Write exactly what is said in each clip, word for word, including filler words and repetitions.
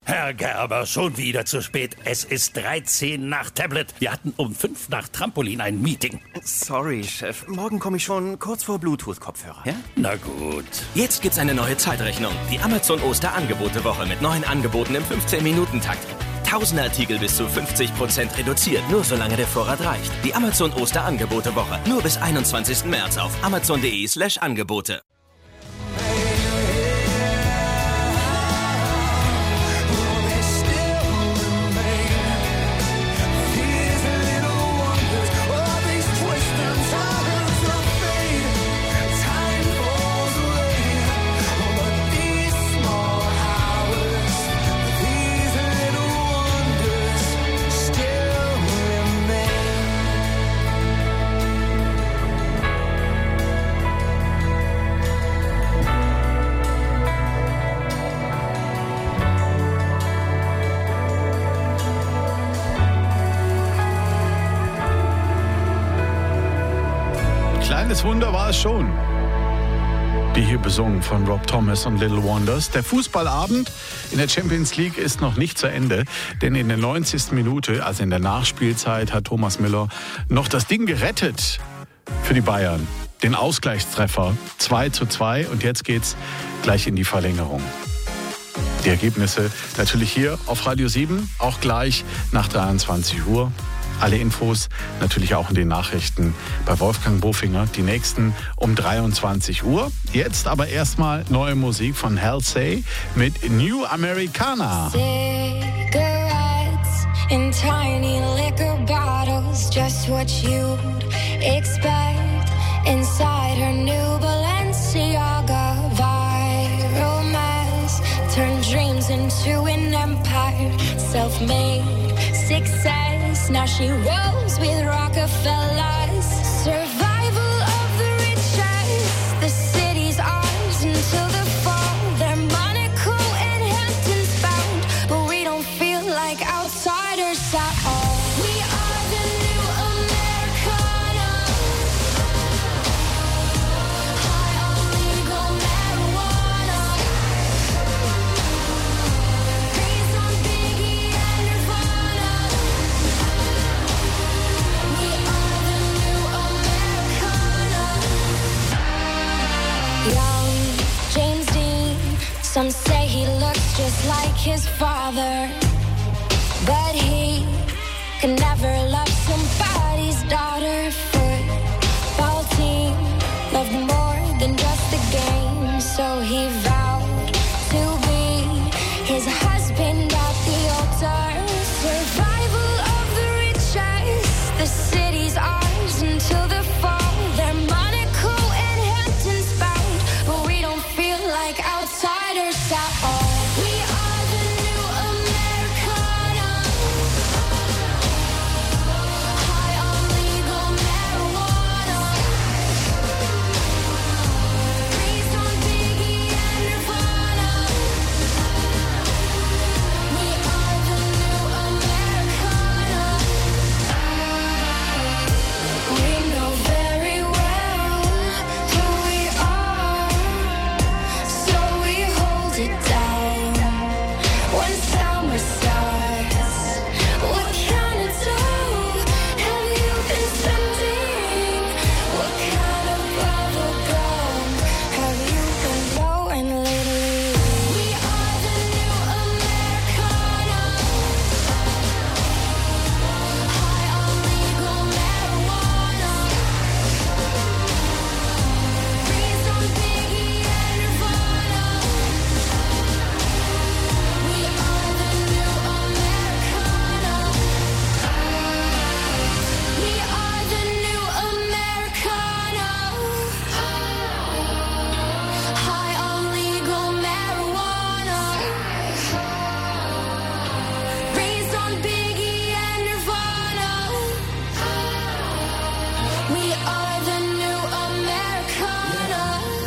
Herr Gerber, schon wieder zu spät. Es ist dreizehn nach Tablet. Wir hatten um fünf nach Trampolin ein Meeting. Sorry, Chef. Morgen komme ich schon kurz vor Bluetooth-Kopfhörer. Ja? Na gut. Jetzt gibt's eine neue Zeitrechnung. Die Amazon-Oster-Angebote-Woche mit neuen Angeboten im fünfzehn-Minuten-Takt. Tausend Artikel bis zu fünfzig Prozent reduziert, nur solange der Vorrat reicht. Die Amazon-Oster-Angebote-Woche. Nur bis einundzwanzigsten März auf amazon.de slash Angebote. Kleines Wunder war es schon. Die hier besungen von Rob Thomas und Little Wonders. Der Fußballabend in der Champions League ist noch nicht zu Ende, denn in der neunzigsten Minute, also in der Nachspielzeit, hat Thomas Müller noch das Ding gerettet für die Bayern. Den Ausgleichstreffer zwei zu zwei und jetzt geht's gleich in die Verlängerung. Die Ergebnisse natürlich hier auf Radio sieben, auch gleich nach dreiundzwanzig Uhr. Alle Infos natürlich auch in den Nachrichten bei Wolfgang Bofinger. Die nächsten um dreiundzwanzig Uhr. Jetzt aber erstmal neue Musik von Halsey mit New Americana. Cigarettes in tiny liquor bottles, just what you'd expect inside her new Balenciaga. Viral mess turned dreams into an empire, self-made success. Now she rolls with Rockefellers. Survival of the richest. The city's ours until the fall. They're Monaco and Hamptons bound, but we don't feel like outsiders at all. We are the new Americana. High on legal marijuana. Raised on Biggie and Nirvana. We are the new Americana. Young James Dean, some say he looks just like his father, but he could never love somebody's daughter. Football team loved more than just the game, so he vowed to be his husband at the altar. Survival of the richest. The city's ours until the fall. They're Monaco and Hamptons bound, but we don't feel like outsiders at all. We are the new Americana. High on legal marijuana. Raised on Biggie and Nirvana. We are the new Americana. We know very well who we are, so we hold it down when summer starts. What kind of dough have you been spending? What kind of bubble gum have you been blowing lately? We are the new Americana. High on legal marijuana. Raised on Biggie and Nirvana. We are the new Americana. We are the new Americana. High on legal marijuana. Raised on Biggie and Nirvana. We are the new Americana.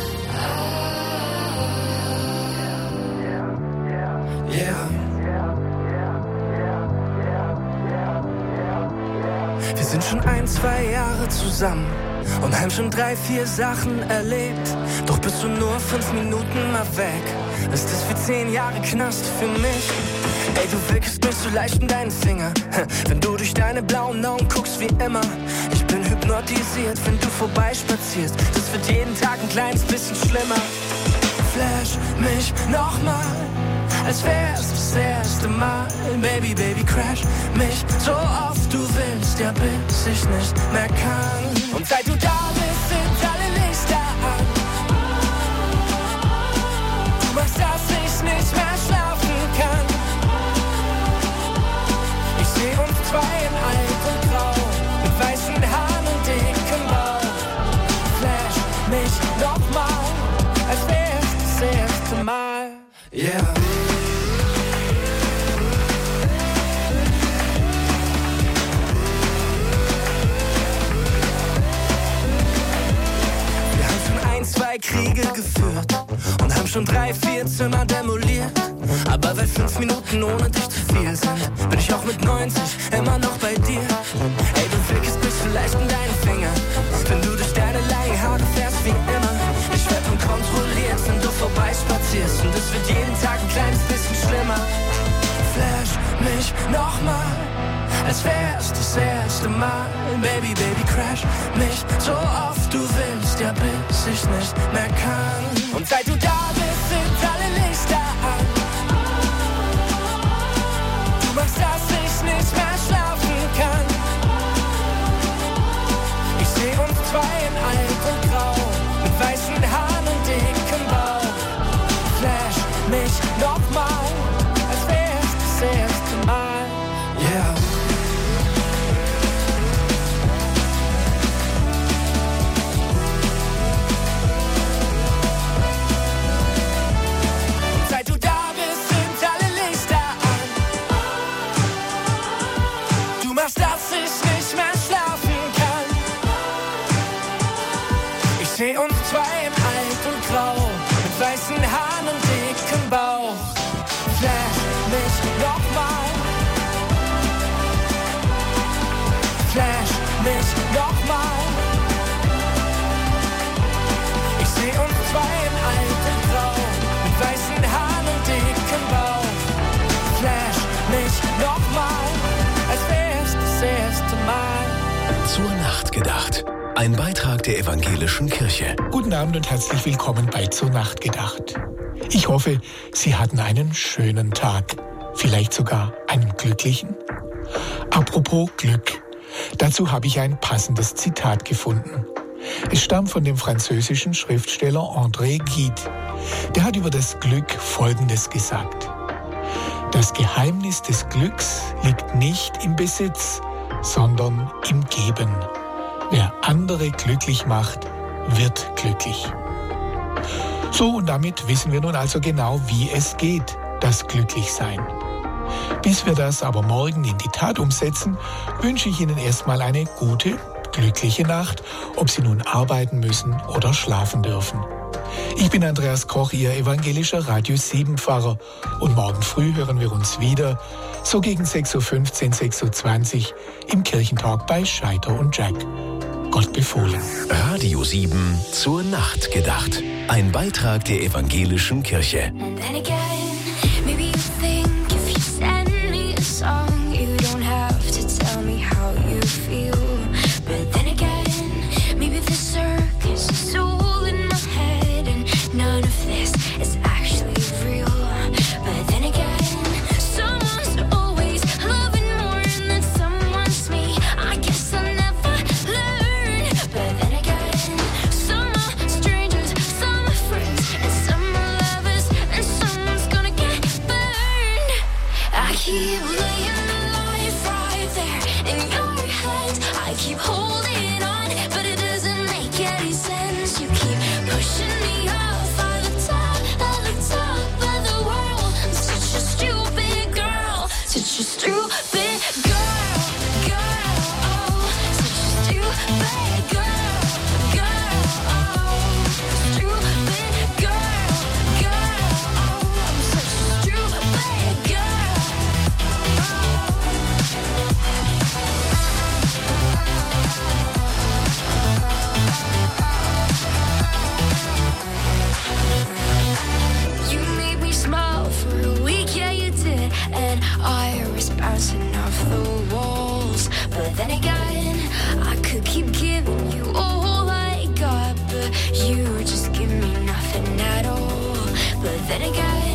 Wir sind schon ein, zwei Jahre zusammen und haben schon drei, vier Sachen erlebt. Doch bist du nur fünf Minuten mal weg, ist das wie zehn Jahre Knast für mich. Ey, du wickelst mich so leicht in deinen Finger, wenn du durch deine blauen Augen guckst wie immer. Ich bin hypnotisiert, wenn du vorbeispazierst. Das wird jeden Tag ein kleines bisschen schlimmer. Flash mich nochmal, als wär's das erste Mal. Baby, Baby, crash mich so oft du willst, ja bis ich nicht mehr kann. Und seit du da bist, sind alle Lichter an. Du machst, dass ich nicht mehr schlafen kann. Ich seh uns zwei in alt und grau, mit weißen Haaren und dicken Bauch. Flash mich nochmal, als wär's das erste Mal. Yeah. Zwei Kriege geführt und haben schon drei, vier Zimmer demoliert. Aber weil fünf Minuten ohne dich zu viel sind, bin ich auch mit neunzig immer noch bei dir. Ey, du wickelst mich so leicht in deinen Finger, wenn du durch deine langen Haare fährst wie immer. Ich werd unkontrolliert, wenn du vorbeispazierst, und es wird jeden Tag ein kleines bisschen schlimmer. Flash mich nochmal, als wär's das erste Mal. Baby, Baby, crash mich so oft du willst, ja bis ich nicht mehr kann. Und seit du da bist, sind alle Lichter an. Du machst, dass ich nicht mehr schlafen kann. Ich seh uns zwei in alt und grau, mit weißen Haaren und dicken Bauch. Flash mich nochmal, als wär's das erste Mal. Yeah. Ich seh uns zwei in alt und grau, mit weißen Haaren und dicken Bauch. Flash mich nochmal, flash mich nochmal. Ich seh uns zwei in alt und grau, mit weißen Haaren und dicken Bauch. Flash mich nochmal, als wär's das erste Mal. Zur Nacht gedacht. Ein Beitrag der Evangelischen Kirche. Guten Abend und herzlich willkommen bei Zur Nacht gedacht. Ich hoffe, Sie hatten einen schönen Tag. Vielleicht sogar einen glücklichen. Apropos Glück. Dazu habe ich ein passendes Zitat gefunden. Es stammt von dem französischen Schriftsteller André Gide. Der hat über das Glück Folgendes gesagt: Das Geheimnis des Glücks liegt nicht im Besitz, sondern im Geben. Wer andere glücklich macht, wird glücklich. So, und damit wissen wir nun also genau, wie es geht, das Glücklichsein. Bis wir das aber morgen in die Tat umsetzen, wünsche ich Ihnen erstmal eine gute, glückliche Nacht, ob Sie nun arbeiten müssen oder schlafen dürfen. Ich bin Andreas Koch, Ihr evangelischer Radio sieben Pfarrer, und morgen früh hören wir uns wieder, so gegen sechs Uhr fünfzehn, sechs Uhr zwanzig im Kirchentalk bei Scheiter und Jack. Gott befohlen. Radio sieben zur Nacht gedacht. Ein Beitrag der Evangelischen Kirche. You made me smile for a week, yeah you did. And and I was bouncing off the walls. But then again, I could keep giving you all I got, but you just give me nothing at all. But then again,